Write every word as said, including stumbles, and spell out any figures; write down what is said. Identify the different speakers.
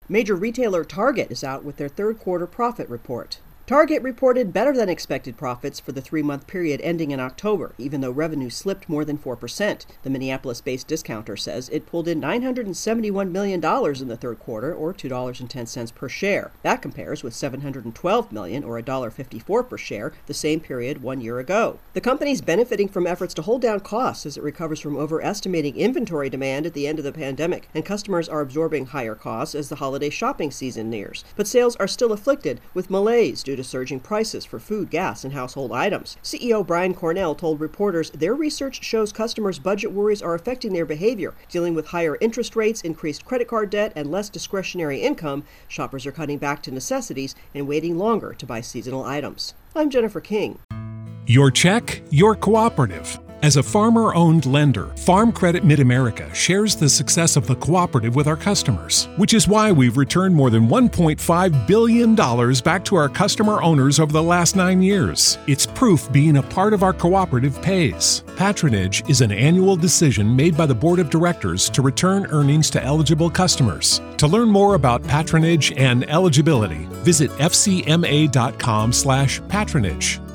Speaker 1: Major retailer Target is out with their third quarter profit report. Target reported better-than-expected profits for the three-month period ending in October, even though revenue slipped more than four percent. The Minneapolis-based discounter says it pulled in nine hundred seventy-one million dollars in the third quarter, or two dollars and ten cents per share. That compares with seven hundred twelve million dollars, or one dollar and fifty-four cents per share, the same period one year ago. The company's benefiting from efforts to hold down costs as it recovers from overestimating inventory demand at the end of the pandemic, and customers are absorbing higher costs as the holiday shopping season nears. But sales are still afflicted with malaise due to surging prices for food, gas, and household items. C E O Brian Cornell told reporters their research shows customers' budget worries are affecting their behavior. Dealing with higher interest rates, increased credit card debt, and less discretionary income, shoppers are cutting back to necessities and waiting longer to buy seasonal items. I'm Jennifer King.
Speaker 2: Your check, your cooperative. As a farmer-owned lender, Farm Credit Mid-America shares the success of the cooperative with our customers, which is why we've returned more than one point five billion dollars back to our customer owners over the last nine years. It's proof being a part of our cooperative pays. Patronage is an annual decision made by the Board of Directors to return earnings to eligible customers. To learn more about patronage and eligibility, visit f c m a dot com slash patronage.